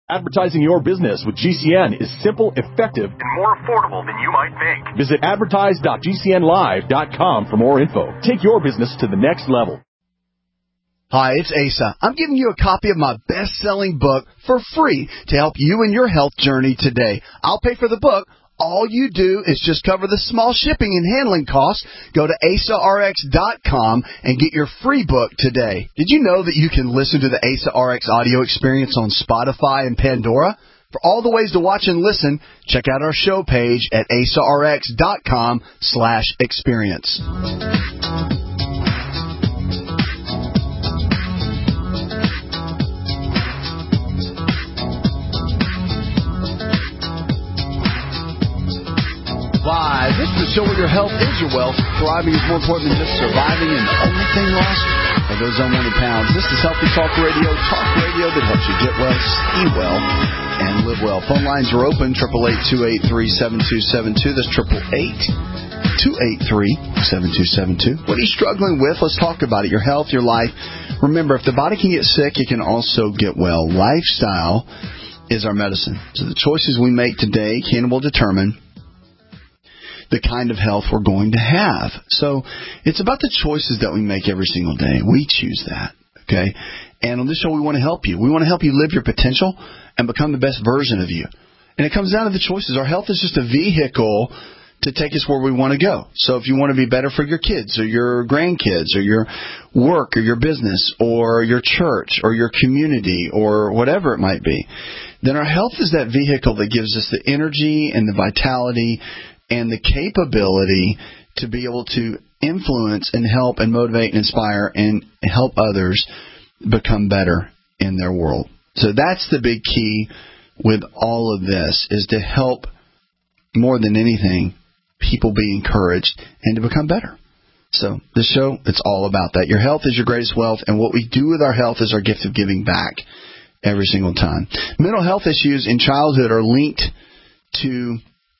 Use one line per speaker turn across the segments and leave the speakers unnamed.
Advertising your business with GCN is simple, effective, and more affordable than you might think. Visit advertise.gcnlive.com for more info. Take your business to the next level.
Hi, it's Asa. I'm giving you a copy of my best-selling book for free to help you in your health journey today. I'll pay for the book. All you do is just cover the small shipping and handling costs. Go to AsaRx.com and get your free book today. Did you know that you can listen to the Asa RX audio experience on Spotify and Pandora? For all the ways to watch and listen, check out our show page at AsaRx.com/experience. Live. This is the show where your health is your wealth. Thriving is more important than just surviving, and the only thing lost are those unwanted pounds. This is Healthy Talk Radio that helps you get well, stay well, and live well. Phone lines are open, 888-283-7272. That's 888-283-7272. What are you struggling with? Let's talk about it. Your health, your life. Remember, if the body can get sick, it can also get well. Lifestyle is our medicine. So the choices we make today will determine the kind of health we're going to have. So it's about the choices that we make every single day. We choose that, okay? And on this show, we want to help you. We want to help you live your potential and become the best version of you. And it comes down to the choices. Our health is just a vehicle to take us where we want to go. So if you want to be better for your kids or your grandkids or your work or your business or your church or your community or whatever it might be, then our health is that vehicle that gives us the energy and the vitality and the capability to be able to influence and help and motivate and inspire and help others become better in their world. So that's the big key with all of this, is to help, more than anything, people be encouraged and to become better. So this show, it's all about that. Your health is your greatest wealth, and what we do with our health is our gift of giving back every single time. Mental health issues in childhood are linked to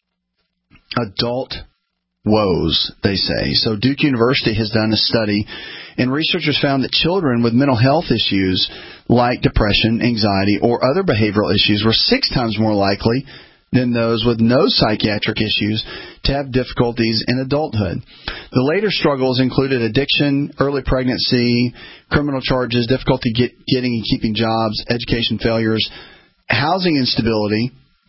adult woes, they say. So Duke University has done a study, and researchers found that children with mental health issues like depression, anxiety, or other behavioral issues were 6 times more likely than those with no psychiatric issues to have difficulties in adulthood. The later struggles included addiction, early pregnancy, criminal charges, difficulty getting and keeping jobs, education failures, housing instability.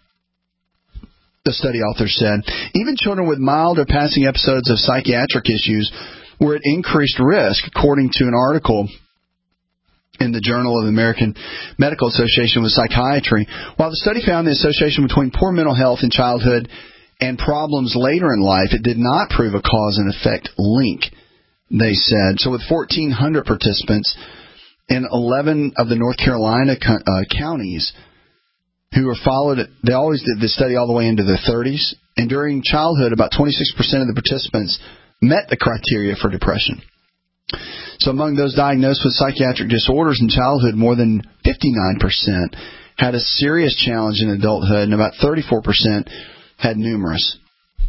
The study author said, even children with mild or passing episodes of psychiatric issues were at increased risk, according to an article in the Journal of the American Medical Association with Psychiatry. While the study found the association between poor mental health in childhood and problems later in life, it did not prove a cause and effect link, they said. So with 1,400 participants in 11 of the North Carolina counties, who were followed, they always did the study all the way into their 30s, and during childhood, about 26% of the participants met the criteria for depression. So among those diagnosed with psychiatric disorders in childhood, more than 59% had a serious challenge in adulthood, and about 34% had numerous.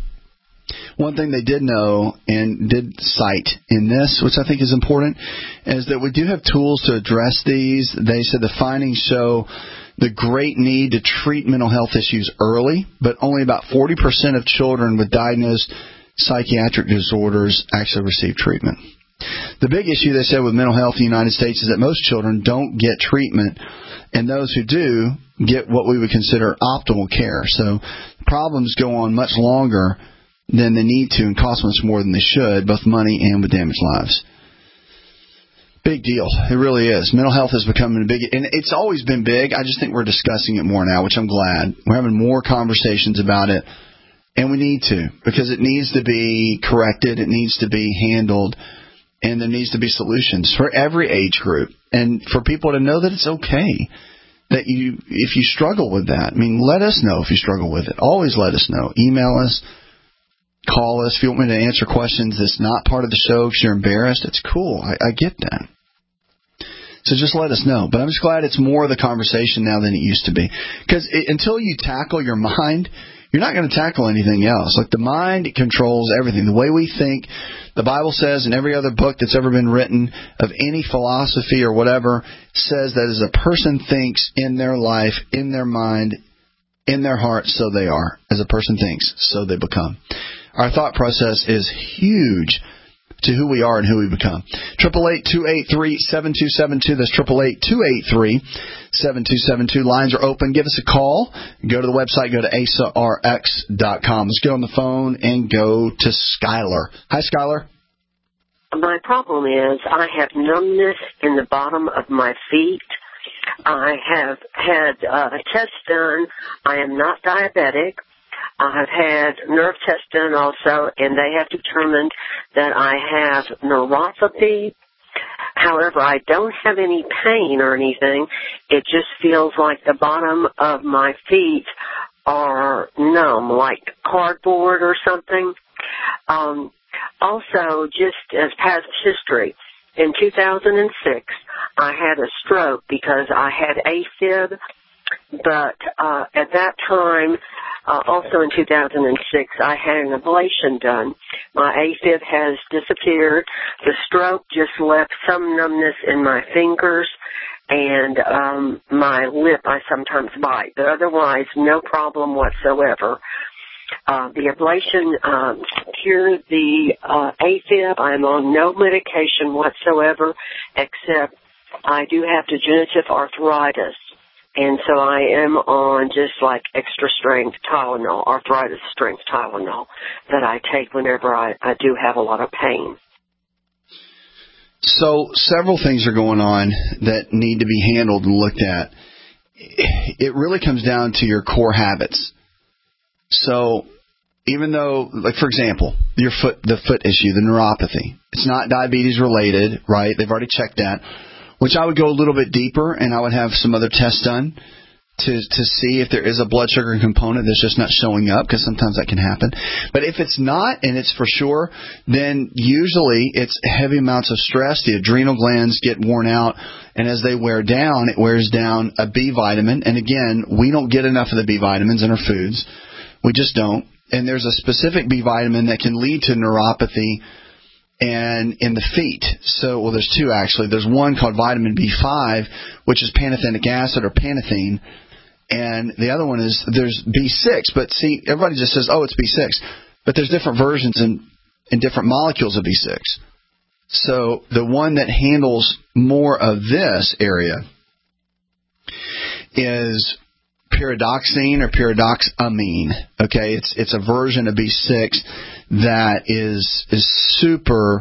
One thing they did know and did cite in this, which I think is important, is that we do have tools to address these. They said the findings show the great need to treat mental health issues early, but only about 40% of children with diagnosed psychiatric disorders actually receive treatment. The big issue, they said, with mental health in the United States is that most children don't get treatment, and those who do get what we would consider optimal care. So problems go on much longer than they need to and cost much more than they should, both money and with damaged lives. Big deal. It really is. Mental health is becoming a big, and it's always been big. I just think we're discussing it more now, which I'm glad. We're having more conversations about it, and we need to, because it needs to be corrected. It needs to be handled, and there needs to be solutions for every age group, and for people to know that it's okay. That if you struggle with that, I mean, let us know if you struggle with it. Always let us know. Email us, call us. If you want me to answer questions that's not part of the show because you're embarrassed, it's cool. I get that. So just let us know. But I'm just glad it's more of the conversation now than it used to be. Because until you tackle your mind, you're not going to tackle anything else. Like the mind controls everything. The way we think, the Bible says, in every other book that's ever been written of any philosophy or whatever, says that as a person thinks in their life, in their mind, in their heart, so they are. As a person thinks, so they become. Our thought process is huge to who we are and who we become. 888-283-7272. That's 888-283-7272. Lines are open. Give us a call. Go to the website. Go to asarx.com. Let's get on the phone and go to Skylar. Hi, Skylar.
My problem is I have numbness in the bottom of my feet. I have had a test done. I am not diabetic. I have had nerve tests done also, and they have determined that I have neuropathy. However, I don't have any pain or anything. It just feels like the bottom of my feet are numb, like cardboard or something. Also, just as past history, in 2006, I had a stroke because I had AFib, but at that time, also in 2006, I had an ablation done. My AFib has disappeared. The stroke just left some numbness in my fingers, and my lip I sometimes bite, but otherwise no problem whatsoever. The ablation cured the AFib. I'm on no medication whatsoever, except I do have degenerative arthritis. And so I am on just like extra strength Tylenol, arthritis strength Tylenol, that I take whenever I do have a lot of pain.
So several things are going on that need to be handled and looked at. It really comes down to your core habits. So even though, like for example, the foot issue, the neuropathy, it's not diabetes related, right? They've already checked that. Which I would go a little bit deeper, and I would have some other tests done to see if there is a blood sugar component that's just not showing up, because sometimes that can happen. But if it's not, and it's for sure, then usually it's heavy amounts of stress. The adrenal glands get worn out, and as they wear down, it wears down a B vitamin. And again, we don't get enough of the B vitamins in our foods. We just don't. And there's a specific B vitamin that can lead to neuropathy and in the feet. So, well, there's two actually. There's one called vitamin B5, which is pantothenic acid or panathine, and the other one is there's B6. But see, everybody just says, oh, it's B6, but there's different versions and different molecules of B6. So the one that handles more of this area is pyridoxine or pyridoxamine. Okay, it's a version of B6 that is super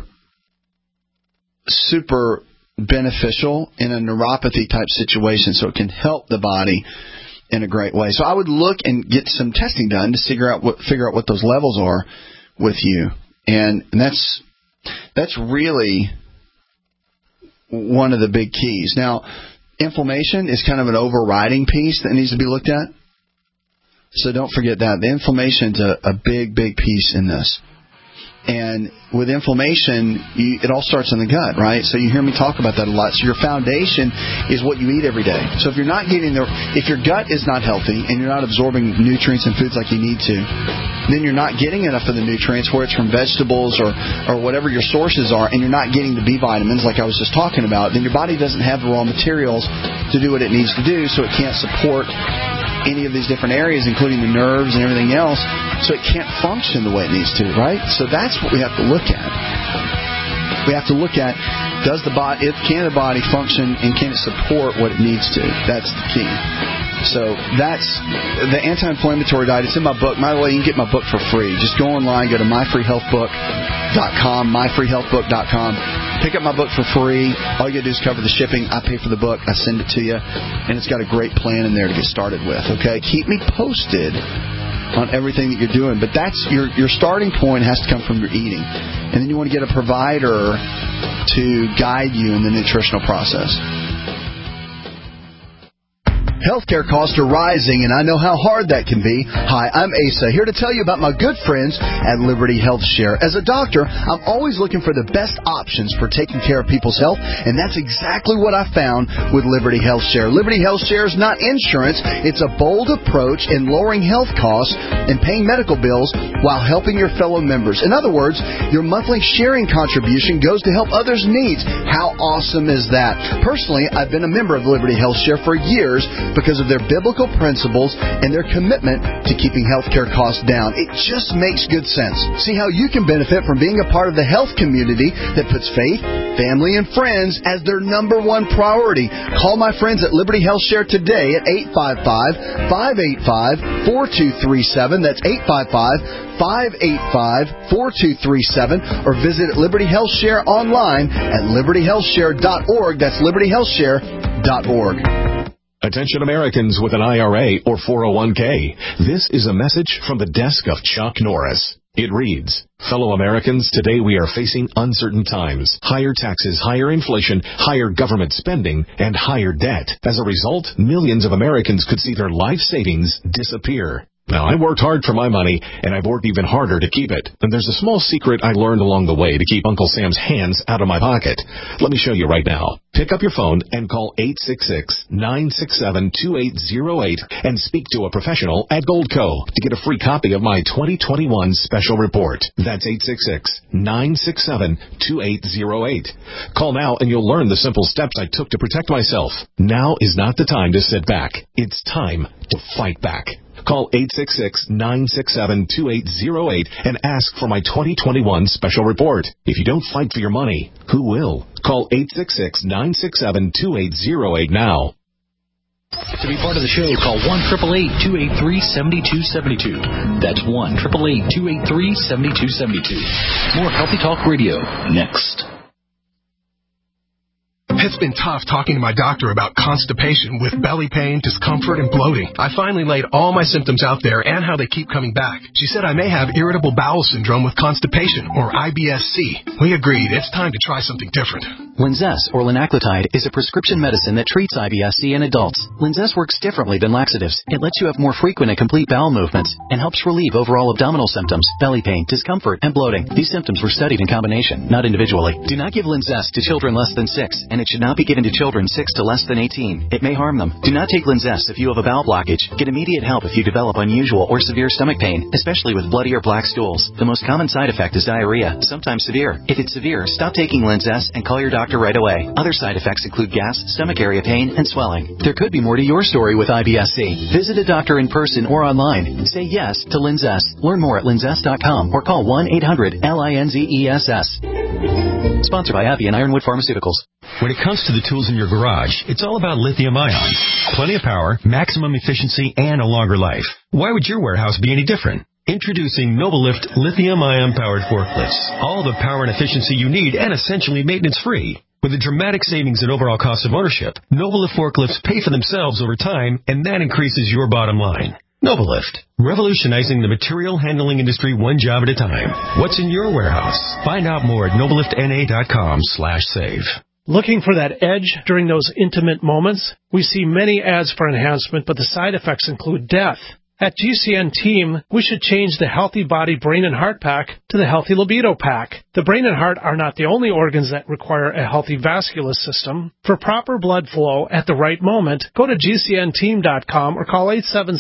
beneficial in a neuropathy type situation, so it can help the body in a great way. So I would look and get some testing done to figure out what those levels are with you, and that's really one of the big keys. Now, inflammation is kind of an overriding piece that needs to be looked at. So don't forget that. The inflammation's a big piece in this. And with inflammation, it all starts in the gut, right? So you hear me talk about that a lot. So your foundation is what you eat every day. So if you're not getting if your gut is not healthy and you're not absorbing nutrients and foods like you need to, then you're not getting enough of the nutrients, whether it's from vegetables or whatever your sources are, and you're not getting the B vitamins like I was just talking about, then your body doesn't have the raw materials to do what it needs to do, so it can't support any of these different areas, including the nerves and everything else, so it can't function the way it needs to, right? So that's what we have to look at. We have to look at, can the body function and can it support what it needs to? That's the key. So that's the anti-inflammatory diet. It's in my book. By the way, you can get my book for free. Just go online, go to myfreehealthbook.com, myfreehealthbook.com. Pick up my book for free. All you got to do is cover the shipping. I pay for the book. I send it to you. And it's got a great plan in there to get started with. Okay? Keep me posted on everything that you're doing. But that's your starting point has to come from your eating. And then you want to get a provider to guide you in the nutritional process. Healthcare costs are rising, and I know how hard that can be. Hi, I'm Asa, here to tell you about my good friends at Liberty Health Share. As a doctor, I'm always looking for the best options for taking care of people's health, and that's exactly what I found with Liberty Health Share. Liberty Health Share is not insurance. It's a bold approach in lowering health costs and paying medical bills while helping your fellow members. In other words, your monthly sharing contribution goes to help others' needs. How awesome is that? Personally, I've been a member of Liberty Health Share for years because of their biblical principles and their commitment to keeping healthcare costs down. It just makes good sense. See how you can benefit from being a part of the health community that puts faith, family, and friends as their number one priority. Call my friends at Liberty Health Share today at 855-585-4237. That's 855-585-4237. Or visit Liberty Health Share online at libertyhealthshare.org. That's libertyhealthshare.org.
Attention Americans with an IRA or 401k. This is a message from the desk of Chuck Norris. It reads, fellow Americans, today we are facing uncertain times. Higher taxes, higher inflation, higher government spending, and higher debt. As a result, millions of Americans could see their life savings disappear. Now, I worked hard for my money, and I've worked even harder to keep it. And there's a small secret I learned along the way to keep Uncle Sam's hands out of my pocket. Let me show you right now. Pick up your phone and call 866-967-2808 and speak to a professional at Goldco to get a free copy of my 2021 special report. That's 866-967-2808. Call now and you'll learn the simple steps I took to protect myself. Now is not the time to sit back. It's time to fight back. Call 866-967-2808 and ask for my 2021 special report. If you don't fight for your money, who will? Call 866-967-2808 now.
To be part of the show, call 1-888-283-7272. That's 1-888-283-7272. More Healthy Talk Radio next.
It's been tough talking to my doctor about constipation with belly pain, discomfort, and bloating. I finally laid all my symptoms out there and how they keep coming back. She said I may have irritable bowel syndrome with constipation, or IBS-C. We agreed it's time to try something different.
Linzess, or linaclotide, is a prescription medicine that treats IBS-C in adults. Linzess works differently than laxatives. It lets you have more frequent and complete bowel movements and helps relieve overall abdominal symptoms, belly pain, discomfort, and bloating. These symptoms were studied in combination, not individually. Do not give Linzess to children less than 6, and it should not be given to children 6 to less than 18. It may harm them. Do not take Linzess if you have a bowel blockage. Get immediate help if you develop unusual or severe stomach pain, especially with bloody or black stools. The most common side effect is diarrhea, sometimes severe. If it's severe, stop taking Linzess and call your doctor right away. Other side effects include gas, stomach area pain, and swelling. There could be more to your story with IBS-C. Visit a doctor in person or online. Say yes to Linzess. Learn more at linzess.com or call 1-800-LINZESS. Sponsored by Abbey and Ironwood Pharmaceuticals.
When it comes to the tools in your garage, it's all about lithium-ion. Plenty of power, maximum efficiency, and a longer life. Why would your warehouse be any different? Introducing NovaLift lithium-ion powered forklifts. All the power and efficiency you need and essentially maintenance-free. With a dramatic savings in overall cost of ownership, NovaLift forklifts pay for themselves over time, and that increases your bottom line. NovaLift, revolutionizing the material handling industry one job at a time. What's in your warehouse? Find out more at NovaLiftNA.com/save.
Looking for that edge during those intimate moments? We see many ads for enhancement, but the side effects include death. At GCN Team, we should change the Healthy Body, Brain, and Heart Pack to the Healthy Libido Pack. The brain and heart are not the only organs that require a healthy vascular system. For proper blood flow at the right moment, go to GCNteam.com or call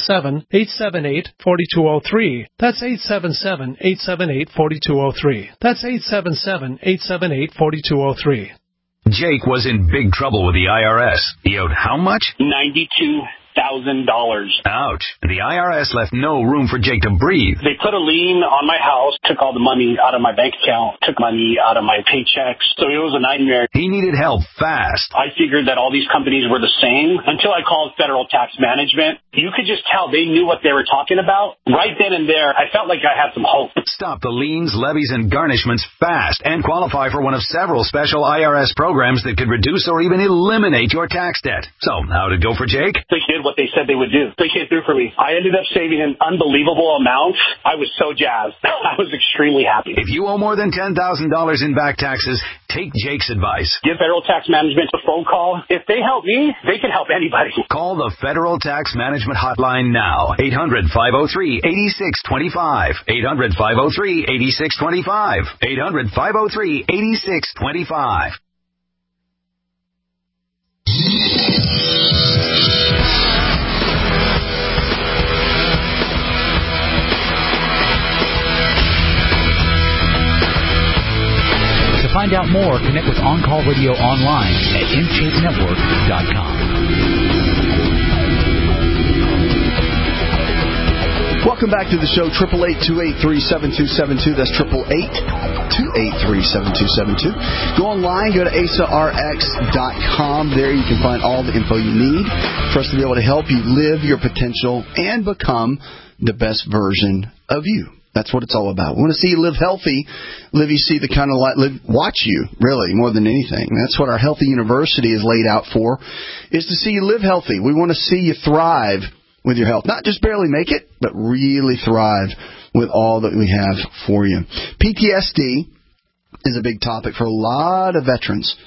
877-878-4203. That's 877-878-4203. That's 877-878-4203.
Jake was in big trouble with the IRS. He owed how much?
$92,000.
Ouch. The IRS left no room for Jake to breathe.
They put a lien on my house, took all the money out of my bank account, took money out of my paychecks. So it was a nightmare.
He needed help fast.
I figured that all these companies were the same until I called Federal Tax Management. You could just tell they knew what they were talking about. Right then and there, I felt like I had some hope.
Stop the liens, levies, and garnishments fast and qualify for one of several special IRS programs that could reduce or even eliminate your tax debt. So, how'd it go for Jake?
The kid what they said they would do. They came through for me. I ended up saving an unbelievable amount. I was so jazzed. I was extremely happy.
If you owe more than $10,000 in back taxes, take Jake's advice.
Give Federal Tax Management a phone call. If they help me, they can help anybody.
Call the Federal Tax Management Hotline now. 800-503-8625. 800-503-8625. 800-503-8625.
To find out more, connect with On Call Radio online at InShapeNetwork.com.
Welcome back to the show, 888-283-7272. That's 888-283-7272. Go online, go to AsaRx.com. There you can find all the info you need for us to be able to help you live your potential and become the best version of you. That's what it's all about. We want to see you live healthy, live you see the kind of life, watch you, really, more than anything. That's what our Healthy University is laid out for, is to see you live healthy. We want to see you thrive with your health. Not just barely make it, but really thrive with all that we have for you. PTSD is a big topic for a lot of veterans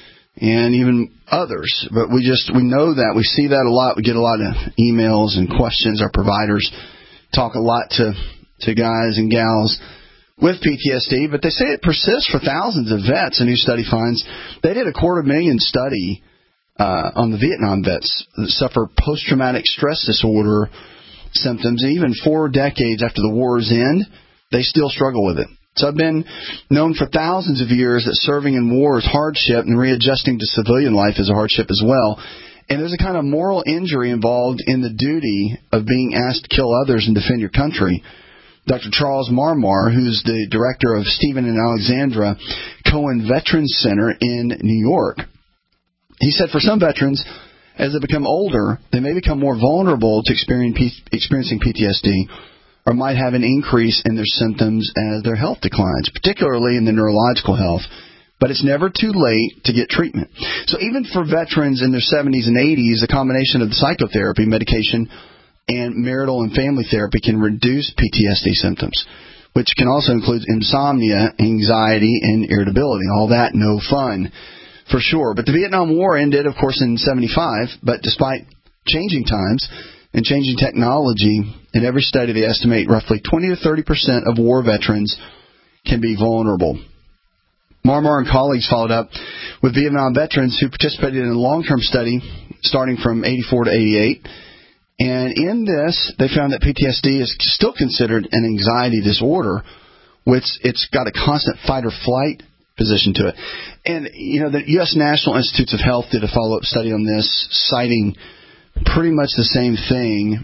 and even others. But we know that. We see that a lot. We get a lot of emails and questions. Our providers talk a lot to guys and gals with PTSD, but they say it persists for thousands of vets. A new study finds they did a 250,000 study on the Vietnam vets that suffer post-traumatic stress disorder symptoms. Even 4 decades after the war's end, they still struggle with it. So I've been known for thousands of years that serving in war is hardship and readjusting to civilian life is a hardship as well. And there's a kind of moral injury involved in the duty of being asked to kill others and defend your country. Dr. Charles Marmar, who's the director of Stephen and Alexandra Cohen Veterans Center in New York, he said for some veterans, as they become older, they may become more vulnerable to experiencing PTSD or might have an increase in their symptoms as their health declines, particularly in the neurological health. But it's never too late to get treatment. So even for veterans in their 70s and 80s, a combination of psychotherapy, medication, and marital and family therapy can reduce PTSD symptoms, which can also include insomnia, anxiety, and irritability. All that no fun, for sure. But the Vietnam War ended, of course, in 1975, but despite changing times and changing technology, in every study they estimate roughly 20 to 30% of war veterans can be vulnerable. Marmar and colleagues followed up with Vietnam veterans who participated in a long-term study starting from 84 to 88. And in this, they found that PTSD is still considered an anxiety disorder, which it's got a constant fight-or-flight position to it. And, you know, the U.S. National Institutes of Health did a follow-up study on this, citing pretty much the same thing.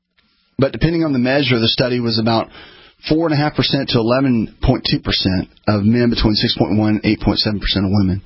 But depending on the measure, the study was about 4.5% to 11.2% of men between 6.1 and 8.7% of women.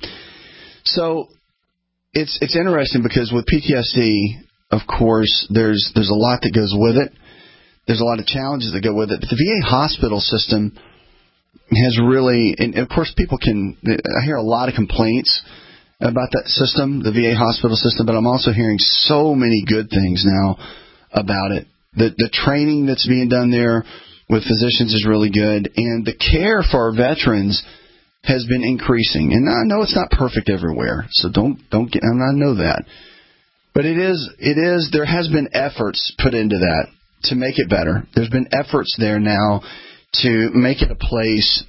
So it's interesting because with PTSD, of course, there's a lot that goes with it. There's a lot of challenges that go with it. But the VA hospital system has really, and of course I hear a lot of complaints about that system, the VA hospital system, but I'm also hearing so many good things now about it. The training that's being done there with physicians is really good, and the care for our veterans has been increasing. And I know it's not perfect everywhere, so don't get, I know that. But it is, there has been efforts put into that to make it better. There's been efforts there now to make it a place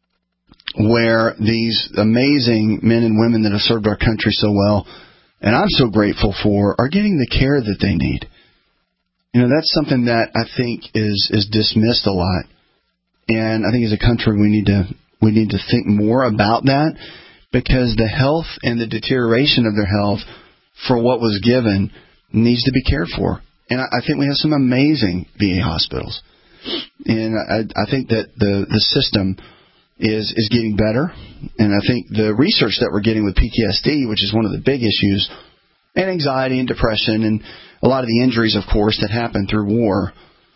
where these amazing men and women that have served our country so well, and I'm so grateful for, are getting the care that they need. You know, that's something that I think is dismissed a lot. And I think as a country we need to think more about that, because the health and the deterioration of their health for what was given needs to be cared for. And I think we have some amazing VA hospitals. And I think that the system is getting better. And I think the research that we're getting with PTSD, which is one of the big issues, and anxiety and depression and a lot of the injuries, of course, that happen through war,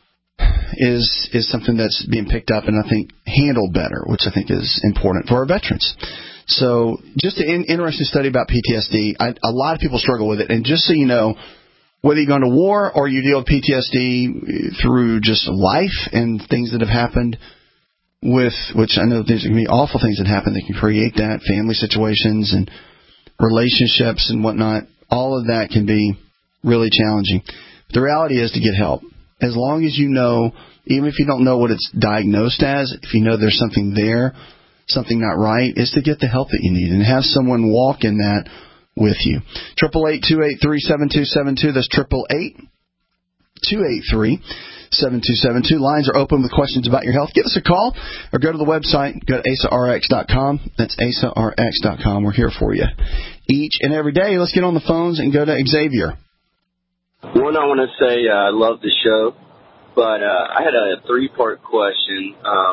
is something that's being picked up and I think handled better, which I think is important for our veterans. So just an interesting study about PTSD. A lot of people struggle with it. And just so you know, whether you're going to war or you deal with PTSD through just life and things that have happened with, which I know there's going to be awful things that happen that can create that, family situations and relationships and whatnot. All of that can be really challenging. The reality is to get help. As long as you know, even if you don't know what it's diagnosed as, if you know there's something there, something not right, is to get the help that you need and have someone walk in that with you. 888-283-7272. That's 888-283-7272. Lines are open with questions about your health. Give us a call or go to the website. Go to AsaRx.com. That's AsaRx.com. We're here for you each and every day. Let's get on the phones and go to Xavier.
One, I want to say I love the show, but I had a three-part question.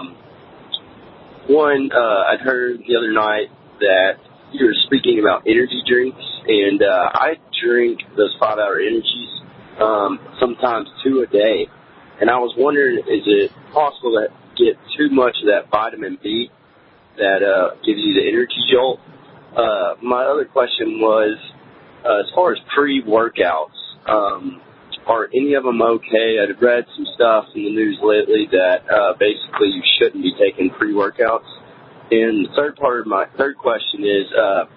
One, I'd heard the other night that you were speaking about energy drinks, and I drink those 5-hour energies, sometimes 2 a day. And I was wondering, is it possible to get too much of that vitamin B that gives you the energy jolt? My other question was, as far as pre-workouts, are any of them okay? I've read some stuff in the news lately that basically you shouldn't be taking pre-workouts. And the third question is,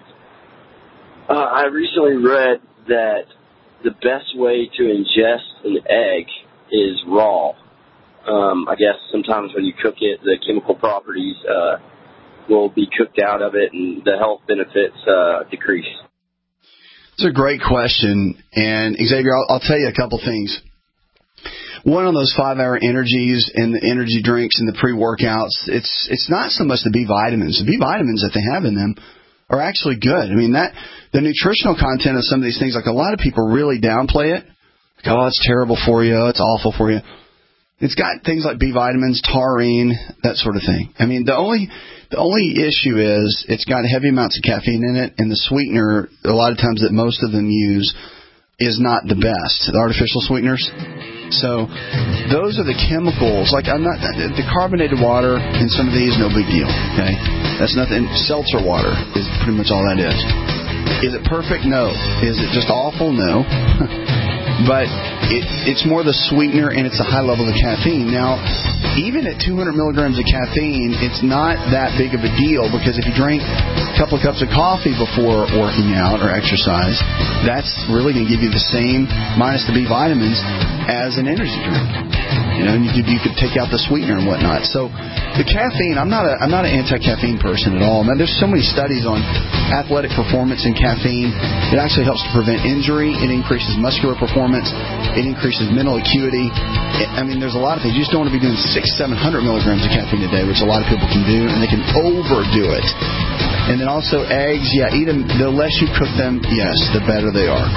I recently read that the best way to ingest an egg is raw. I guess sometimes when you cook it, the chemical properties will be cooked out of it and the health benefits decrease.
It's a great question. And, Xavier, I'll tell you a couple things. One, on those 5-hour energies and the energy drinks and the pre-workouts, it's not so much the B vitamins. The B vitamins that they have in them are actually good. I mean, the nutritional content of some of these things, like a lot of people really downplay it. Like, oh, it's terrible for you. It's awful for you. It's got things like B vitamins, taurine, that sort of thing. I mean, the only issue is it's got heavy amounts of caffeine in it, and the sweetener, a lot of times that most of them use, is not the best, the artificial sweeteners. So those are the chemicals. Like, the carbonated water in some of these, no big deal. Okay, that's nothing. Seltzer water is pretty much all that is. Is it perfect? No. Is it just awful? No. But it's more the sweetener, and it's a high level of caffeine. Now, even at 200 milligrams of caffeine, it's not that big of a deal, because if you drink a couple of cups of coffee before working out or exercise, that's really going to give you the same, minus the B vitamins, as an energy drink. You know, and you could take out the sweetener and whatnot. So the caffeine, I'm not an anti-caffeine person at all. Man, there's so many studies on athletic performance and caffeine. It actually helps to prevent injury. It increases muscular performance. It increases mental acuity. I mean, there's a lot of things. You just don't want to be doing 600-700 milligrams of caffeine a day, which a lot of people can do, and they can overdo it. And then also eggs, eat them. The less you cook them, yes, the better they are.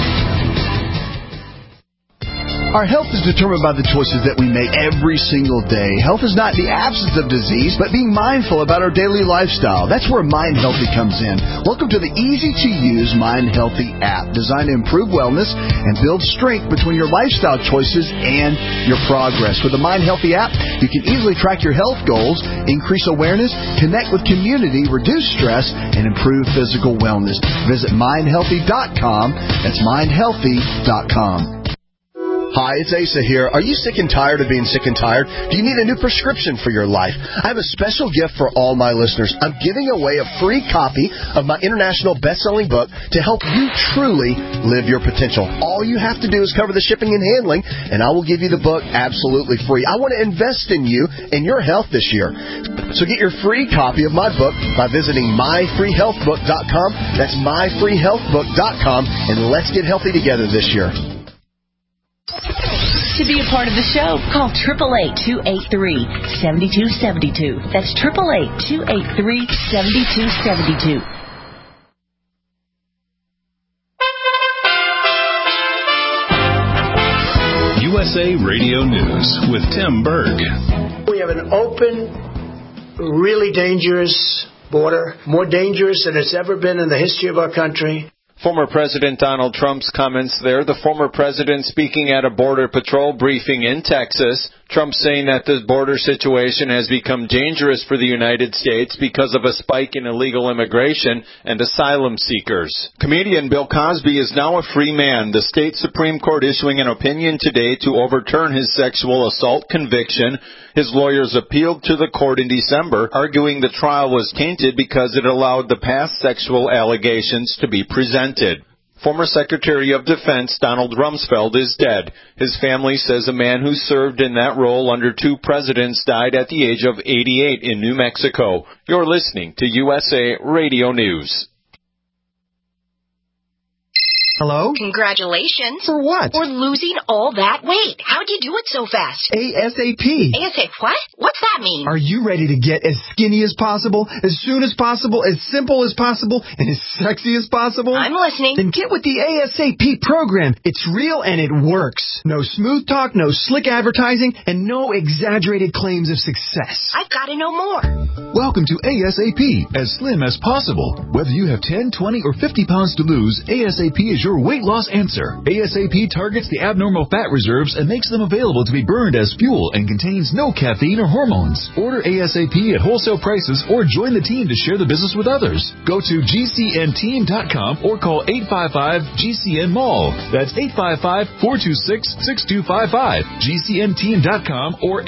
Our health is determined by the choices that we make every single day. Health is not the absence of disease, but being mindful about our daily lifestyle. That's where Mind Healthy comes in. Welcome to the easy-to-use Mind Healthy app, designed to improve wellness and build strength between your lifestyle choices and your progress. With the Mind Healthy app, you can easily track your health goals, increase awareness, connect with community, reduce stress, and improve physical wellness. Visit mindhealthy.com. That's mindhealthy.com. Hi, it's Asa here. Are you sick and tired of being sick and tired? Do you need a new prescription for your life? I have a special gift for all my listeners. I'm giving away a free copy of my international best-selling book to help you truly live your potential. All you have to do is cover the shipping and handling, and I will give you the book absolutely free. I want to invest in you and your health this year. So get your free copy of my book by visiting myfreehealthbook.com. That's myfreehealthbook.com, and let's get healthy together this year.
To be a part of the show, call 888-283-7272. That's 888-283-7272.
USA Radio News with Tim Berg.
We have an open, really dangerous border, more dangerous than it's ever been in the history of our country.
Former President Donald Trump's comments there. The former president speaking at a Border Patrol briefing in Texas. Trump saying that the border situation has become dangerous for the United States because of a spike in illegal immigration and asylum seekers. Comedian Bill Cosby is now a free man. The state Supreme Court issuing an opinion today to overturn his sexual assault conviction. His lawyers appealed to the court in December, arguing the trial was tainted because it allowed the past sexual allegations to be presented. Former Secretary of Defense Donald Rumsfeld is dead. His family says a man who served in that role under 2 presidents died at the age of 88 in New Mexico. You're listening to USA Radio News.
Hello?
Congratulations.
For what?
For losing all that weight. How'd you do it so fast?
ASAP.
ASAP what? What's that mean?
Are you ready to get as skinny as possible, as soon as possible, as simple as possible, and as sexy as possible?
I'm listening.
Then get with the ASAP program. It's real and it works. No smooth talk, no slick advertising, and no exaggerated claims of success.
I've got to know more.
Welcome to ASAP, as slim as possible. Whether you have 10, 20, or 50 pounds to lose, ASAP is your weight loss answer. ASAP targets the abnormal fat reserves and makes them available to be burned as fuel and contains no caffeine or hormones. Order ASAP at wholesale prices or join the team to share the business with others. Go to GCNteam.com or call 855-GCN-MALL. That's 855-426-6255. GCNteam.com or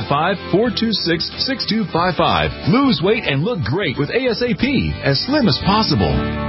855-426-6255. Lose weight and look great with ASAP, as slim as possible.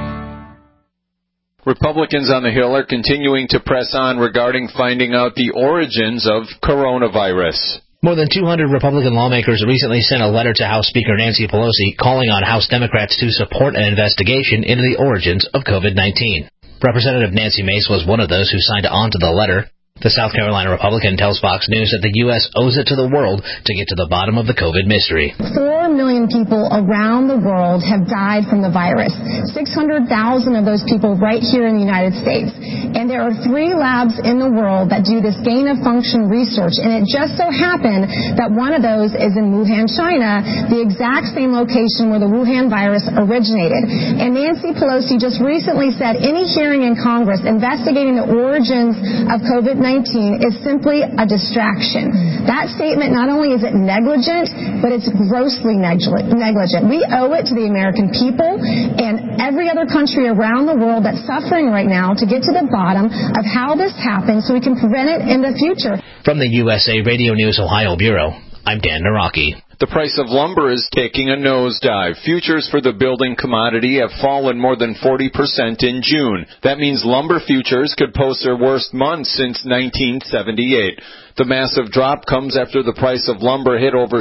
Republicans on the Hill are continuing to press on regarding finding out the origins of coronavirus.
More than 200 Republican lawmakers recently sent a letter to House Speaker Nancy Pelosi calling on House Democrats to support an investigation into the origins of COVID-19. Representative Nancy Mace was one of those who signed on to the letter. The South Carolina Republican tells Fox News that the U.S. owes it to the world to get to the bottom of the COVID mystery.
4 million people around the world have died from the virus. 600,000 of those people right here in the United States. And there are 3 labs in the world that do this gain-of-function research. And it just so happened that one of those is in Wuhan, China, the exact same location where the Wuhan virus originated. And Nancy Pelosi just recently said any hearing in Congress investigating the origins of COVID-19 is simply a distraction. That statement, not only is it negligent, but it's grossly negligent. We owe it to the American people and every other country around the world that's suffering right now to get to the bottom of how this happened so we can prevent it in the future.
From the USA Radio News Ohio Bureau, I'm Dan Naraki.
The price of lumber is taking a nosedive. Futures for the building commodity have fallen more than 40% in June. That means lumber futures could post their worst month since 1978. The massive drop comes after the price of lumber hit over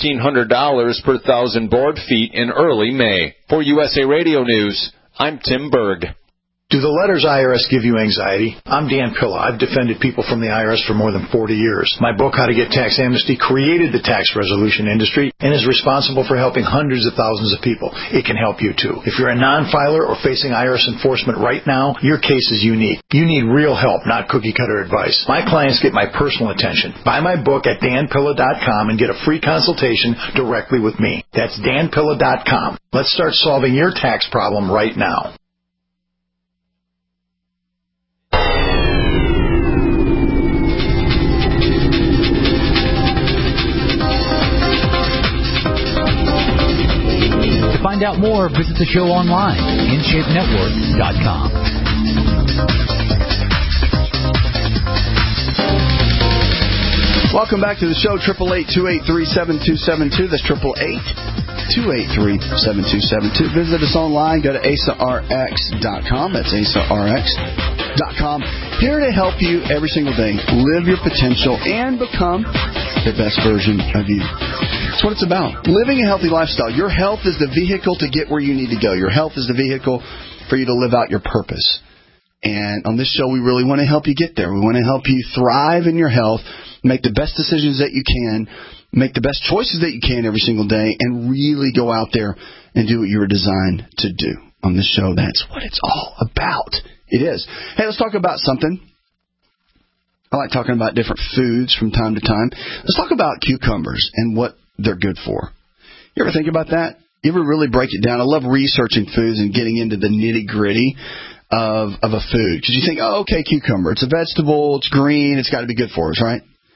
$1,600 per thousand board feet in early May. For USA Radio News, I'm Tim Berg.
Do the letters IRS give you anxiety? I'm Dan Pilla. I've defended people from the IRS for more than 40 years. My book, How to Get Tax Amnesty, created the tax resolution industry and is responsible for helping hundreds of thousands of people. It can help you, too. If you're a non-filer or facing IRS enforcement right now, your case is unique. You need real help, not cookie-cutter advice. My clients get my personal attention. Buy my book at danpilla.com and get a free consultation directly with me. That's danpilla.com. Let's start solving your tax problem right now.
To find out more, visit the show online, InShapeNetwork.com.
Welcome back to the show, 888-283-7272. That's 888-283-7272. Visit us online. Go to AsaRx.com. That's AsaRx.com. Here to help you every single day live your potential and become the best version of you. That's what it's about. Living a healthy lifestyle. Your health is the vehicle to get where you need to go. Your health is the vehicle for you to live out your purpose. And on this show, we really want to help you get there. We want to help you thrive in your health, make the best decisions that you can, make the best choices that you can every single day, and really go out there and do what you were designed to do. On this show, that's what it's all about. It is. Hey, let's talk about something. I like talking about different foods from time to time. Let's talk about cucumbers and what they're good for. You ever think about that? You ever really break it down? I love researching foods and getting into the nitty-gritty of a food. Because you think, oh, okay, cucumber. It's a vegetable. It's green. It's got to be good for us, right?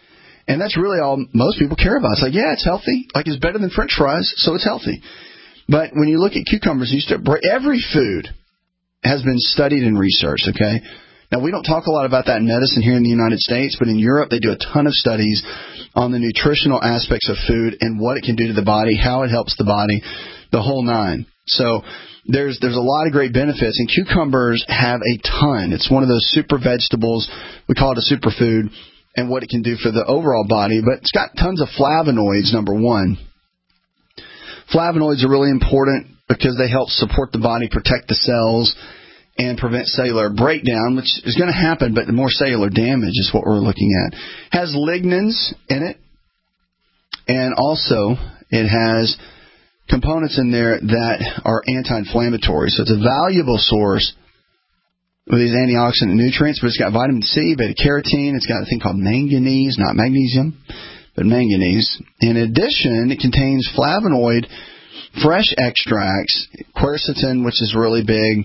And that's really all most people care about. It's like, yeah, it's healthy. Like, it's better than French fries, so it's healthy. But when you look at cucumbers, every food has been studied and researched, okay? Now, we don't talk a lot about that in medicine here in the United States, but in Europe, they do a ton of studies on the nutritional aspects of food and what it can do to the body, how it helps the body, the whole nine. So there's a lot of great benefits, and cucumbers have a ton. It's one of those super vegetables. We call it a superfood, and what it can do for the overall body. But it's got tons of flavonoids, number one. Flavonoids are really important because they help support the body, protect the cells, and prevent cellular breakdown, which is going to happen, but the more cellular damage is what we're looking at. Has lignans in it, and also it has components in there that are anti-inflammatory. So it's a valuable source of these antioxidant nutrients, but it's got vitamin C, beta-carotene. It's got a thing called manganese, not magnesium, but manganese. In addition, it contains flavonoid fresh extracts, quercetin, which is really big,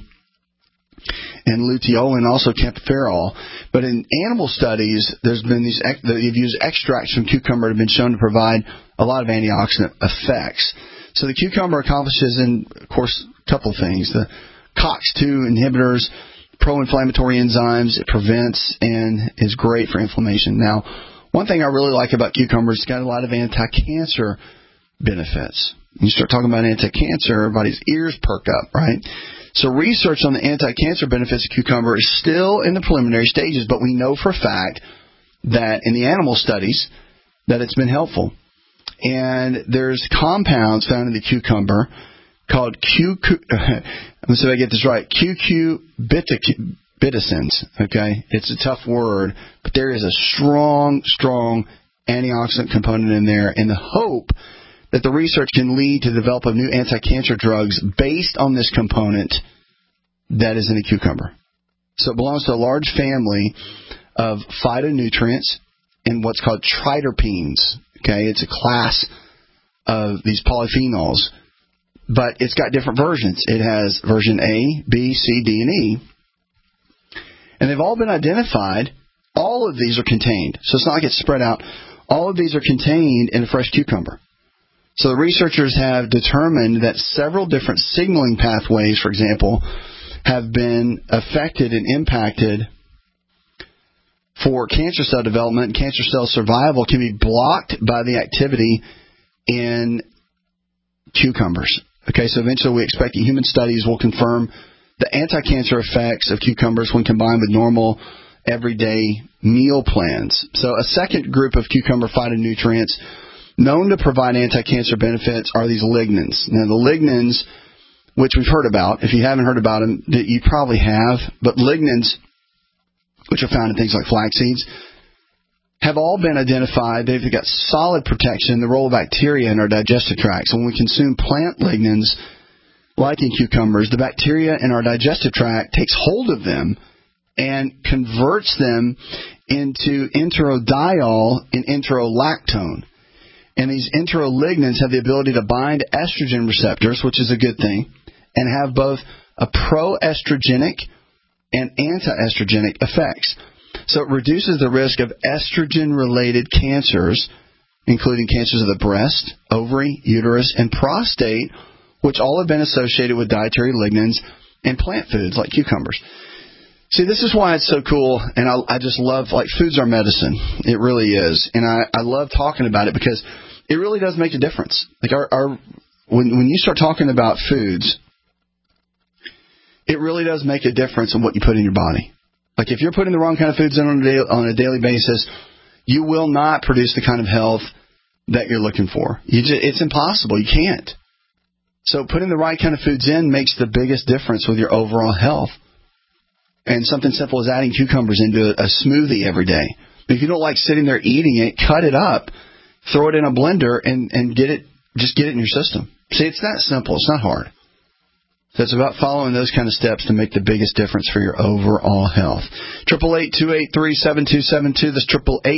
and luteolin, also camphophyrol. But in animal studies, there's been they've used extracts from cucumber that have been shown to provide a lot of antioxidant effects. So the cucumber accomplishes, of course, a couple things. The COX-2 inhibitors, pro-inflammatory enzymes, it prevents and is great for inflammation. Now, one thing I really like about cucumbers, it's got a lot of anti-cancer benefits. You start talking about anti-cancer, everybody's ears perk up, right? So research on the anti-cancer benefits of cucumber is still in the preliminary stages, but we know for a fact that in the animal studies that it's been helpful. And there's compounds found in the cucumber called let's see if I get this right, cucurbitacins, okay? It's a tough word, but there is a strong antioxidant component in there, and the hope that the research can lead to the development of new anti-cancer drugs based on this component that is in a cucumber. So it belongs to a large family of phytonutrients and what's called triterpenes. Okay, it's a class of these polyphenols, but it's got different versions. It has version A, B, C, D, and E, and they've all been identified. All of these are contained, so it's not like it's spread out. All of these are contained in a fresh cucumber. So the researchers have determined that several different signaling pathways, for example, have been affected and impacted for cancer cell development and cancer cell survival can be blocked by the activity in cucumbers. Okay, so eventually we expect that human studies will confirm the anti-cancer effects of cucumbers when combined with normal everyday meal plans. So a second group of cucumber phytonutrients known to provide anti-cancer benefits are these lignans. Now, the lignans, which we've heard about, if you haven't heard about them, you probably have, but lignans, which are found in things like flax seeds, have all been identified. They've got solid protection, the role of bacteria in our digestive tract. So when we consume plant lignans, like in cucumbers, the bacteria in our digestive tract takes hold of them and converts them into enterodiol and enterolactone. And these enterolignans have the ability to bind estrogen receptors, which is a good thing, and have both a proestrogenic and anti-estrogenic effects. So it reduces the risk of estrogen-related cancers, including cancers of the breast, ovary, uterus, and prostate, which all have been associated with dietary lignans and plant foods like cucumbers. See, this is why it's so cool, and I just love, like, food's our medicine. It really is. And I love talking about it because it really does make a difference. Like, when you start talking about foods, it really does make a difference in what you put in your body. Like, if you're putting the wrong kind of foods in on a daily basis, you will not produce the kind of health that you're looking for. It's impossible. You can't. So putting the right kind of foods in makes the biggest difference with your overall health. And something simple as adding cucumbers into a smoothie every day. If you don't like sitting there eating it, cut it up, throw it in a blender, and just get it in your system. See, it's that simple. It's not hard. So it's about following those kind of steps to make the biggest difference for your overall health. 888-283-7272. That's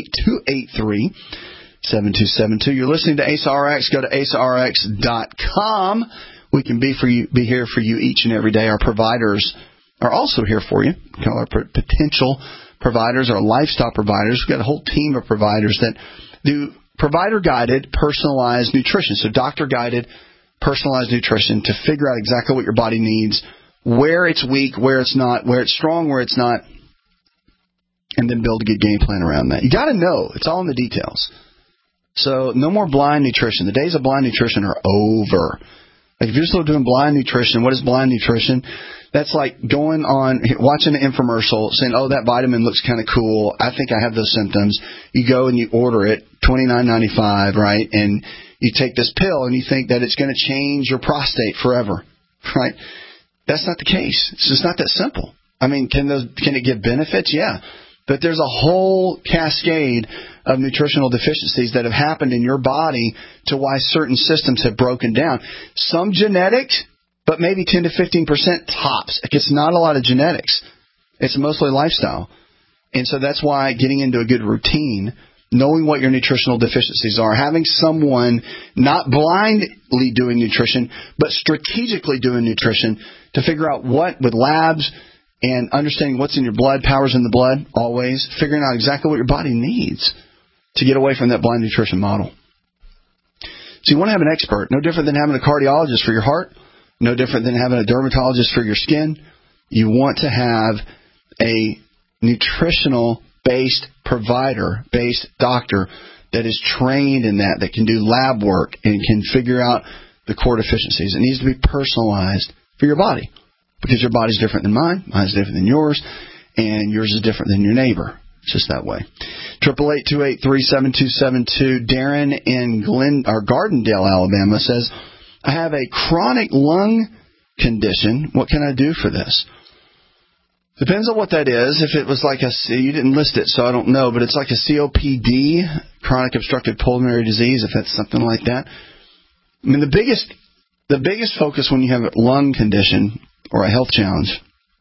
888-283-7272. You're listening to AceRx. Go to AceRx.com. We can be here for you each and every day. Our providers are also here for you. We call our potential providers, our lifestyle providers. We've got a whole team of providers that do provider-guided, personalized nutrition. So doctor-guided, personalized nutrition to figure out exactly what your body needs, where it's weak, where it's not, where it's strong, where it's not, and then build a good game plan around that. You got to know. It's all in the details. So no more blind nutrition. The days of blind nutrition are over. Like if you're still doing blind nutrition, what is blind nutrition? That's like going on, watching an infomercial, saying, oh, that vitamin looks kind of cool. I think I have those symptoms. You go and you order it, $29.95, right? And you take this pill and you think that it's going to change your prostate forever, right? That's not the case. It's just not that simple. I mean, can it give benefits? Yeah. But there's a whole cascade of nutritional deficiencies that have happened in your body to why certain systems have broken down. Some genetics, but maybe 10 to 15% tops. It's not a lot of genetics. It's mostly lifestyle. And so that's why getting into a good routine, knowing what your nutritional deficiencies are, having someone not blindly doing nutrition, but strategically doing nutrition to figure out what with labs and understanding what's in your blood, powers in the blood, always, figuring out exactly what your body needs to get away from that blind nutrition model. So you want to have an expert, no different than having a cardiologist for your heart, no different than having a dermatologist for your skin. You want to have a nutritional-based provider-based doctor that is trained in that can do lab work and can figure out the core deficiencies. It needs to be personalized for your body because your body's different than mine, mine's different than yours, and yours is different than your neighbor. It's just that way. 888-283-7272. Darren in Gardendale, Alabama says, I have a chronic lung condition. What can I do for this? Depends on what that is. If it was like you didn't list it, so I don't know, but it's like a COPD, chronic obstructive pulmonary disease, if that's something like that. I mean, the biggest focus when you have a lung condition or a health challenge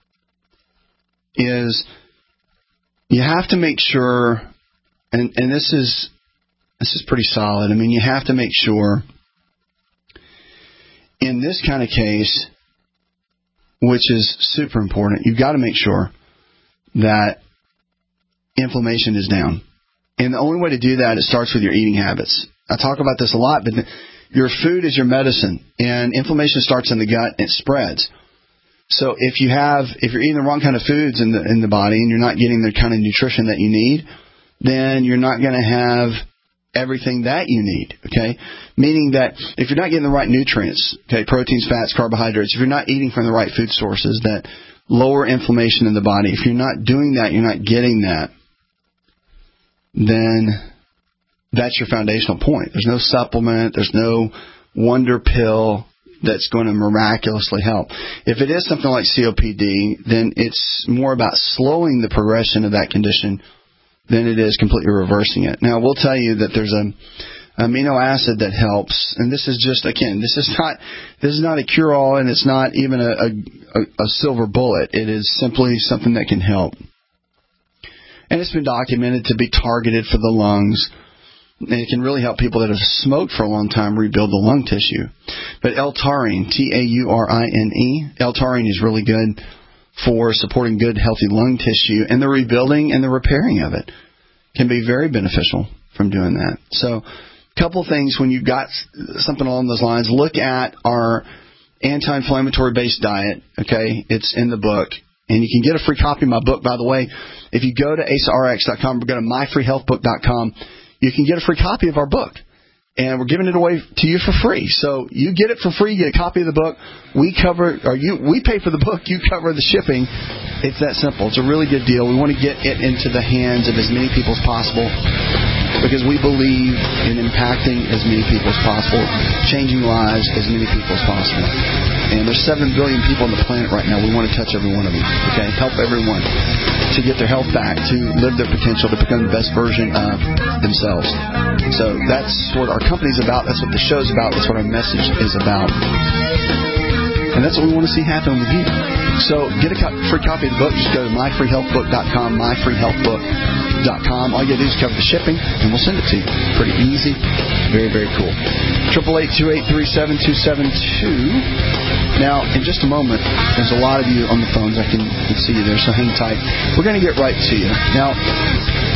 is you have to make sure, and this is pretty solid. I mean, you have to make sure in this kind of case, which is super important, you've got to make sure that inflammation is down. And the only way to do that, it starts with your eating habits. I talk about this a lot, but your food is your medicine, and inflammation starts in the gut and it spreads. So if you're eating the wrong kind of foods in the body and you're not getting the kind of nutrition that you need, then you're not going to have everything that you need, okay? Meaning that if you're not getting the right nutrients, okay, proteins, fats, carbohydrates, if you're not eating from the right food sources that lower inflammation in the body, if you're not doing that, you're not getting that, then that's your foundational point. There's no supplement, there's no wonder pill that's going to miraculously help. If it is something like COPD, then it's more about slowing the progression of that condition than it is completely reversing it. Now, we'll tell you that there's an amino acid that helps, and this is just, again, this is not a cure-all, and it's not even a silver bullet. It is simply something that can help. And it's been documented to be targeted for the lungs, and it can really help people that have smoked for a long time rebuild the lung tissue. But L-taurine, Taurine, L-taurine is really good for supporting good, healthy lung tissue, and the rebuilding and the repairing of it can be very beneficial from doing that. So a couple things when you've got something along those lines, look at our anti-inflammatory based diet, okay? It's in the book. And you can get a free copy of my book, by the way. If you go to AceRx.com or go to myfreehealthbook.com, you can get a free copy of our book. And we're giving it away to you for free. So you get it for free, you get a copy of the book. We pay for the book, you cover the shipping. It's that simple. It's a really good deal. We want to get it into the hands of as many people as possible because we believe in impacting as many people as possible, changing lives as many people as possible. And there's 7 billion people on the planet right now. We want to touch every one of them, okay? Help everyone to get their health back, to live their potential, to become the best version of themselves. So that's what our company's about. That's what the show's about. That's what our message is about. And that's what we want to see happen with you. So get a free copy of the book. Just go to myfreehealthbook.com, myfreehealthbook.com. All you got to do is cover the shipping, and we'll send it to you. Pretty easy. Very, very cool. 888-283-7272. Now, in just a moment, there's a lot of you on the phones. I can see you there, so hang tight. We're going to get right to you. Now,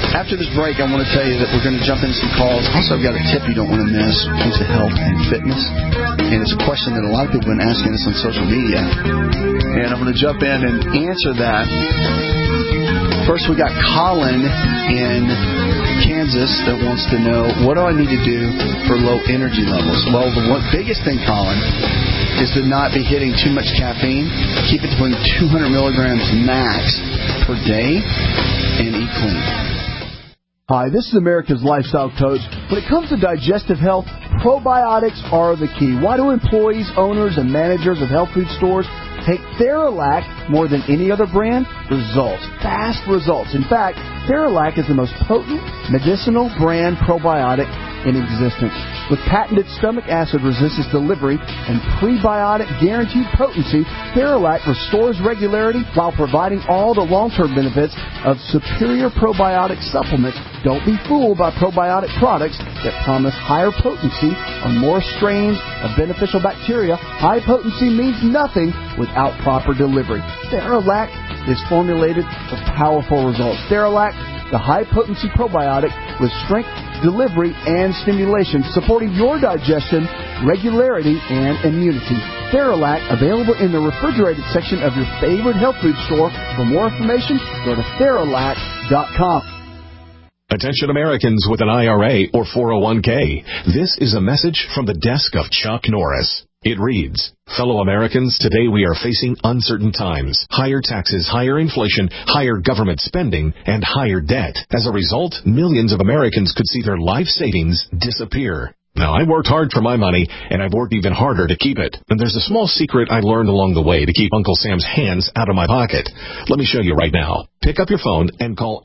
After this break, I want to tell you that we're going to jump into some calls. Also, I've got a tip you don't want to miss when it comes to health and fitness. And it's a question that a lot of people have been asking us on social media. And I'm going to jump in and answer that. First, we got Colin in Kansas that wants to know, what do I need to do for low energy levels? Well, the biggest thing, Colin, is to not be hitting too much caffeine. Keep it between 200 milligrams max per day and eat clean.
Hi, this is America's Lifestyle Coach. When it comes to digestive health, probiotics are the key. Why do employees, owners, and managers of health food stores take Theralac more than any other brand? Results. Fast results. In fact, Theralac is the most potent medicinal brand probiotic in existence. With patented stomach acid resistance delivery and prebiotic guaranteed potency, Theralac restores regularity while providing all the long-term benefits of superior probiotic supplements. Don't be fooled by probiotic products that promise higher potency or more strains of beneficial bacteria. High potency means nothing without proper delivery. Theralac is formulated for powerful results. Theralac, the high-potency probiotic with strength, delivery, and stimulation, supporting your digestion, regularity, and immunity. Theralac, available in the refrigerated section of your favorite health food store. For more information, go to Theralac.com.
Attention Americans with an IRA or 401k. This is a message from the desk of Chuck Norris. It reads, fellow Americans, today we are facing uncertain times. Higher taxes, higher inflation, higher government spending, and higher debt. As a result, millions of Americans could see their life savings disappear. Now, I worked hard for my money, and I've worked even harder to keep it. And there's a small secret I learned along the way to keep Uncle Sam's hands out of my pocket. Let me show you right now. Pick up your phone and call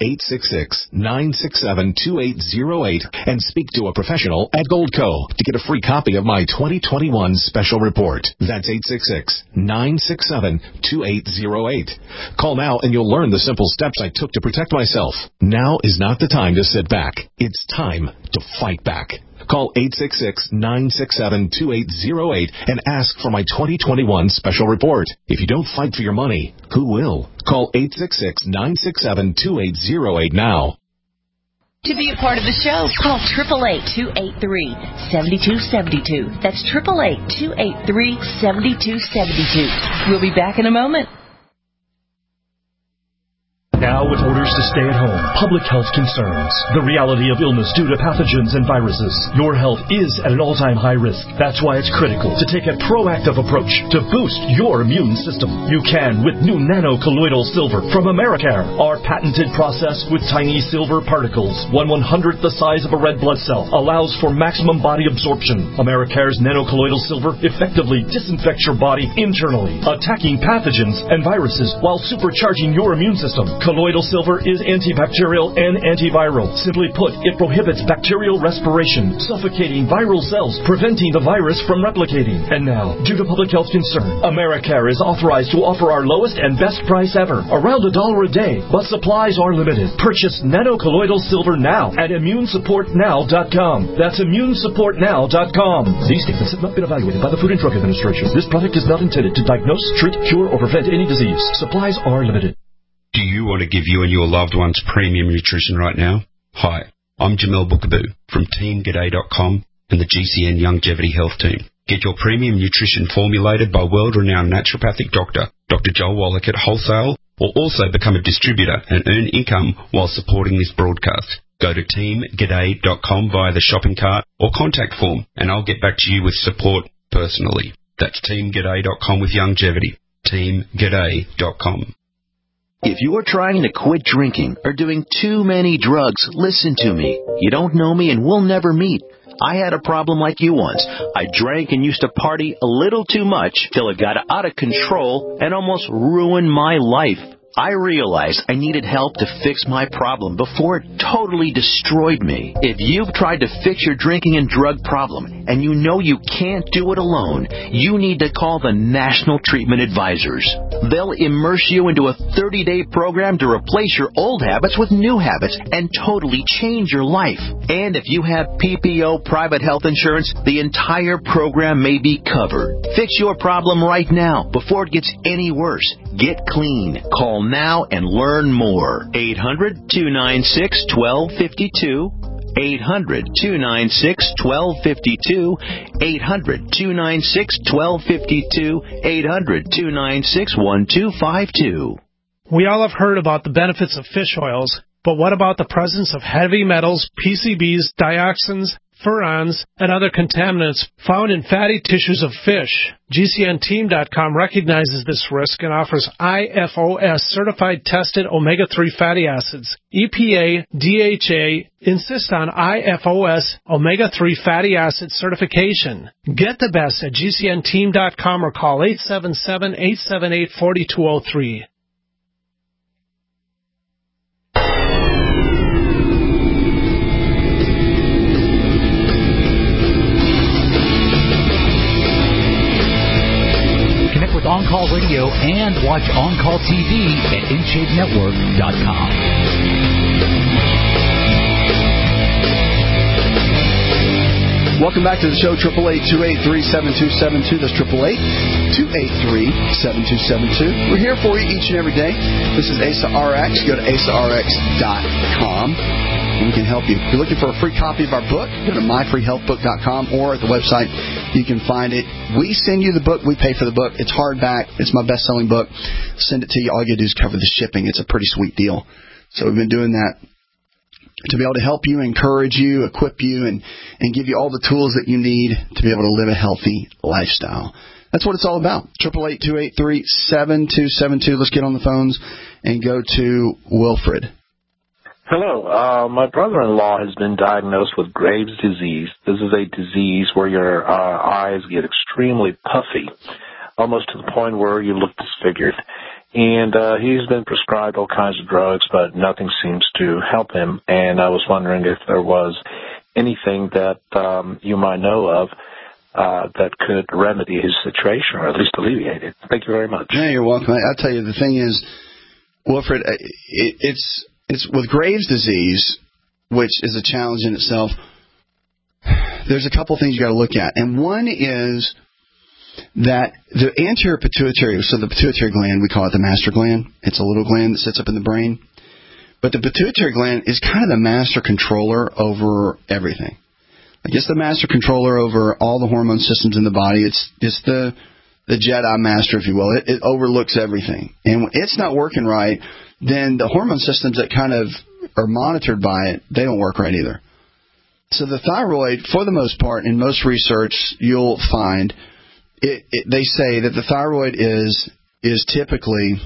866-967-2808 and speak to a professional at Goldco to get a free copy of my 2021 special report. That's 866-967-2808. Call now and you'll learn the simple steps I took to protect myself. Now is not the time to sit back. It's time to fight back. Call 866-967-2808 and ask for my 2021 special report. If you don't fight for your money, who will? Call 866-967-2808 now.
To be a part of the show, call 888-283-7272. That's 888-283-7272. We'll be back in a moment.
Now with orders to stay at home, public health concerns, the reality of illness due to pathogens and viruses. Your health is at an all-time high risk. That's why it's critical to take a proactive approach to boost your immune system. You can with new nano-colloidal silver from Americare. Our patented process with tiny silver particles, 1/100th the size of a red blood cell, allows for maximum body absorption. Americare's nano-colloidal silver effectively disinfects your body internally, attacking pathogens and viruses while supercharging your immune system. Colloidal silver is antibacterial and antiviral. Simply put, it prohibits bacterial respiration, suffocating viral cells, preventing the virus from replicating. And now, due to public health concern, Americare is authorized to offer our lowest and best price ever, around $1 a day, but supplies are limited. Purchase nano-colloidal silver now at immunesupportnow.com. That's immunesupportnow.com. These statements have not been evaluated by the Food and Drug Administration. This product is not intended to diagnose, treat, cure, or prevent any disease. Supplies are limited.
Do you want to give you and your loved ones premium nutrition right now? Hi, I'm Jamel Bookaboo from TeamGaday.com and the GCN Longevity Health Team. Get your premium nutrition formulated by world-renowned naturopathic doctor, Dr. Joel Wallach at wholesale, or also become a distributor and earn income while supporting this broadcast. Go to TeamGaday.com via the shopping cart or contact form, and I'll get back to you with support personally. That's TeamGaday.com with longevity. TeamGaday.com.
If you are trying to quit drinking or doing too many drugs, listen to me. You don't know me and we'll never meet. I had a problem like you once. I drank and used to party a little too much till it got out of control and almost ruined my life. I realized I needed help to fix my problem before it totally destroyed me. If you've tried to fix your drinking and drug problem and you know you can't do it alone, you need to call the National Treatment Advisors. They'll immerse you into a 30-day program to replace your old habits with new habits and totally change your life. And if you have PPO private health insurance, the entire program may be covered. Fix your problem right now before it gets any worse. Get clean. Call now and learn more. 800-296-1252. 800-296-1252. 800-296-1252. 800-296-1252.
We all have heard about the benefits of fish oils, but what about the presence of heavy metals, PCBs, dioxins, furans, and other contaminants found in fatty tissues of fish? GCNteam.com recognizes this risk and offers IFOS certified tested omega-3 fatty acids. EPA, DHA insist on IFOS omega-3 fatty acid certification. Get the best at GCNteam.com or call 877-878-4203.
With On Call Radio and watch On Call TV at InShapeNetwork.com.
Welcome back to the show, 888-283-7272. That's 888-283-7272. We're here for you each and every day. This is ASA RX. Go to asarx.com. and we can help you. If you're looking for a free copy of our book, go to myfreehealthbook.com or at the website. You can find it. We send you the book. We pay for the book. It's hardback. It's my best-selling book. Send it to you. All you do is cover the shipping. It's a pretty sweet deal. So we've been doing that to be able to help you, encourage you, equip you, and give you all the tools that you need to be able to live a healthy lifestyle. That's what it's all about. 888-283-7272. Let's get on the phones and go to Wilfred.
Hello. My brother-in-law has been diagnosed with Graves' disease. This is a disease where your eyes get extremely puffy, almost to the point where you look disfigured. And he's been prescribed all kinds of drugs, but nothing seems to help him. And I was wondering if there was anything that you might know of that could remedy his situation or at least alleviate it. Thank you very much.
Yeah, you're welcome. I'll tell you, the thing is, Wilfred, it's with Graves' disease, which is a challenge in itself. There's a couple things you got to look at, and one is that the anterior pituitary, so the pituitary gland, we call it the master gland. It's a little gland that sits up in the brain, but the pituitary gland is kind of the master controller over everything. Like it's the master controller over all the hormone systems in the body. It's the Jedi master, if you will. It overlooks everything, and when it's not working right, then the hormone systems that kind of are monitored by it, they don't work right either. So the thyroid, for the most part, in most research, you'll find they say that the thyroid is typically,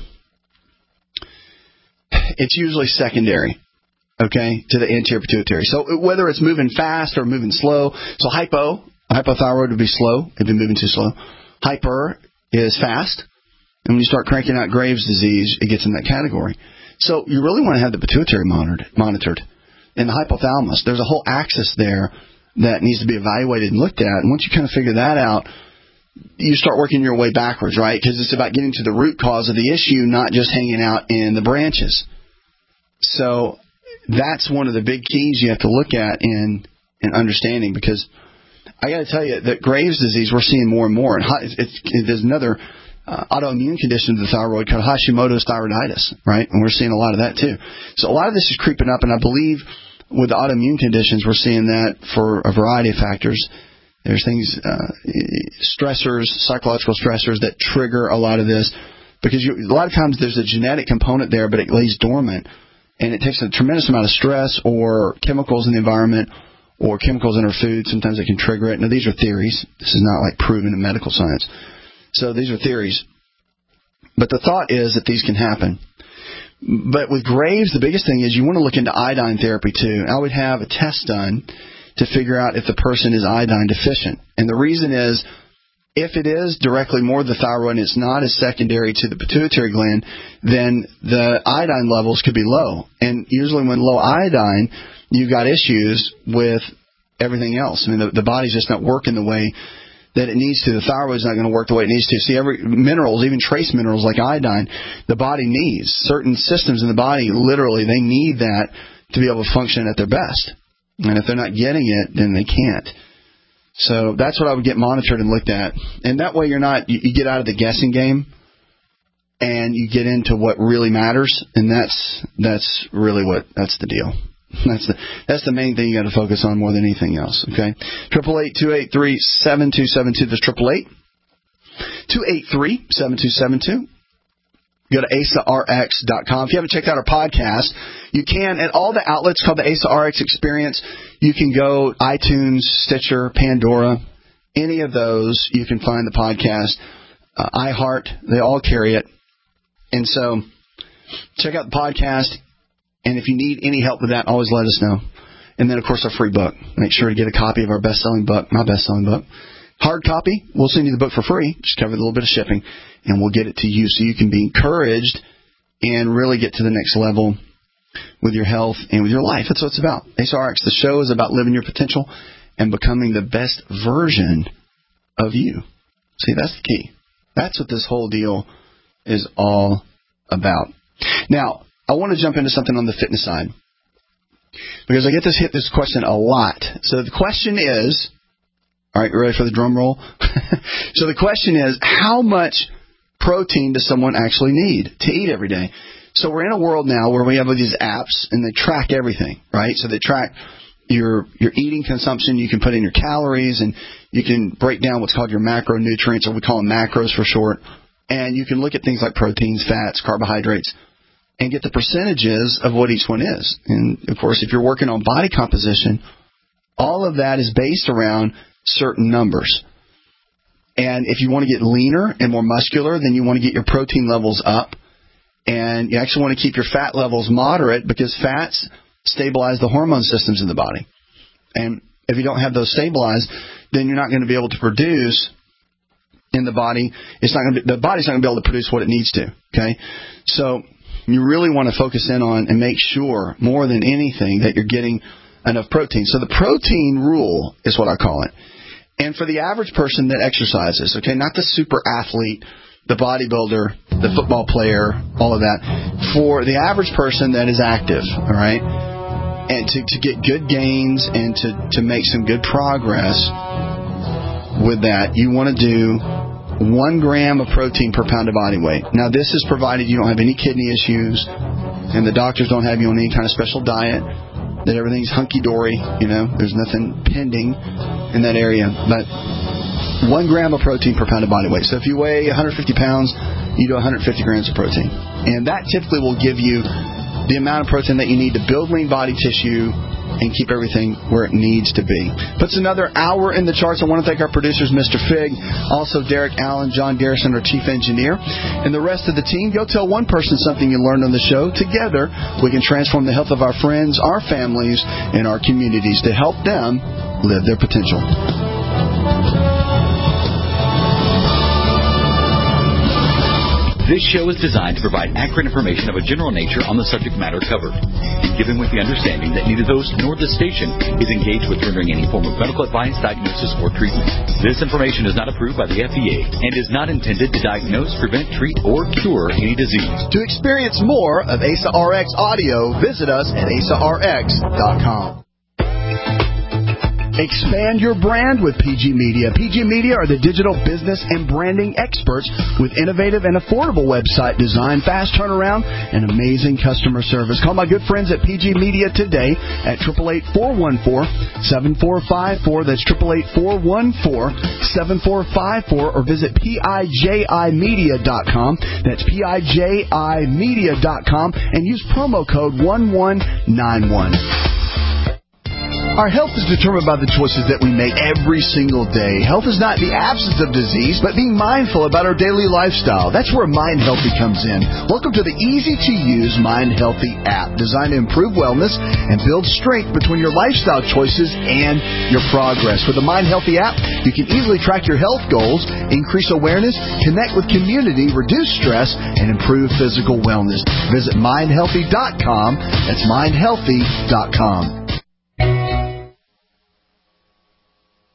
it's usually secondary, okay, to the anterior pituitary. So whether it's moving fast or moving slow, so hypothyroid would be slow, it'd be moving too slow. Hyper is fast. And when you start cranking out Graves' disease, it gets in that category. So you really want to have the pituitary monitored. And the hypothalamus, there's a whole axis there that needs to be evaluated and looked at. And once you kind of figure that out, you start working your way backwards, right? Because it's about getting to the root cause of the issue, not just hanging out in the branches. So that's one of the big keys you have to look at in understanding, because I got to tell you that Graves' disease we're seeing more and more. And there's another autoimmune condition of the thyroid called Hashimoto's thyroiditis, right? And we're seeing a lot of that too. So a lot of this is creeping up, and I believe with the autoimmune conditions we're seeing that for a variety of factors. There's things, stressors, psychological stressors that trigger a lot of this, because a lot of times there's a genetic component there, but it lays dormant, and it takes a tremendous amount of stress or chemicals in the environment or chemicals in our food. Sometimes they can trigger it. Now, these are theories. This is not like proven in medical science. So these are theories. But the thought is that these can happen. But with Graves, the biggest thing is you want to look into iodine therapy too. I would have a test done to figure out if the person is iodine deficient. And the reason is, if it is directly more the thyroid and it's not as secondary to the pituitary gland, then the iodine levels could be low. And usually when low iodine, you've got issues with everything else. I mean, the body's just not working the way that it needs to. The thyroid's not going to work the way it needs to. See, every minerals, even trace minerals like iodine, the body needs. Certain systems in the body, literally, they need that to be able to function at their best. And if they're not getting it, then they can't. So that's what I would get monitored and looked at. And that way you get out of the guessing game. and you get into what really matters, and that's really that's the deal. That's the main thing you got to focus on more than anything else. Okay, 888-283-7272. That's 888-283-7272. Go to AsaRx.com. If you haven't checked out our podcast, you can at all the outlets called the Asa RX Experience. You can go iTunes, Stitcher, Pandora, any of those. You can find the podcast. iHeart, they all carry it. And so check out the podcast. And if you need any help with that, always let us know. And then, of course, our free book. Make sure to get a copy of our best-selling book, my best-selling book. Hard copy, we'll send you the book for free. Just cover a little bit of shipping, and we'll get it to you so you can be encouraged and really get to the next level with your health and with your life. That's what it's about. ASRX, the show is about living your potential and becoming the best version of you. See, that's the key. That's what this whole deal is all about. Now, I want to jump into something on the fitness side because I get this question a lot. So the question is, all right, you ready for the drum roll? So the question is, how much protein does someone actually need to eat every day? So we're in a world now where we have these apps, and they track everything, right? So they track your eating consumption. You can put in your calories, and you can break down what's called your macronutrients, or we call them macros for short. And you can look at things like proteins, fats, carbohydrates, and get the percentages of what each one is. And, of course, if you're working on body composition, all of that is based around certain numbers. And if you want to get leaner and more muscular, then you want to get your protein levels up. And you actually want to keep your fat levels moderate because fats stabilize the hormone systems in the body. And if you don't have those stabilized, then you're not going to be able to produce in the body. The body's not going to be able to produce what it needs to. Okay? So you really want to focus in on and make sure more than anything that you're getting enough protein. So the protein rule is what I call it. And for the average person that exercises, okay, not the super athlete, the bodybuilder, the football player, all of that. For the average person that is active, all right, and to get good gains and to make some good progress with that, you want to do 1 gram of protein per pound of body weight. Now, this is provided you don't have any kidney issues and the doctors don't have you on any kind of special diet, that everything's hunky-dory, there's nothing pending in that area. But 1 gram of protein per pound of body weight. So if you weigh 150 pounds, you do 150 grams of protein. And that typically will give you the amount of protein that you need to build lean body tissue and keep everything where it needs to be. Puts another hour in the charts. I want to thank our producers, Mr. Fig, also Derek Allen, John Garrison, our chief engineer, and the rest of the team. Go tell one person something you learned on the show. Together, we can transform the health of our friends, our families, and our communities to help them live their potential.
This show is designed to provide accurate information of a general nature on the subject matter covered, and given with the understanding that neither the host nor the station is engaged with rendering any form of medical advice, diagnosis, or treatment. This information is not approved by the FDA and is not intended to diagnose, prevent, treat, or cure any disease.
To experience more of Asa RX audio, visit us at asarx.com. Expand your brand with PG Media. PG Media are the digital business and branding experts with innovative and affordable website design, fast turnaround, and amazing customer service. Call my good friends at PG Media today at 888-414-7454. That's 888-414-7454, or visit PIJImedia.com. That's PIJImedia.com, and use promo code 1191. Our health is determined by the choices that we make every single day. Health is not the absence of disease, but being mindful about our daily lifestyle. That's where Mind Healthy comes in. Welcome to the easy-to-use Mind Healthy app, designed to improve wellness and build strength between your lifestyle choices and your progress. With the Mind Healthy app, you can easily track your health goals, increase awareness, connect with community, reduce stress, and improve physical wellness. Visit mindhealthy.com. That's mindhealthy.com.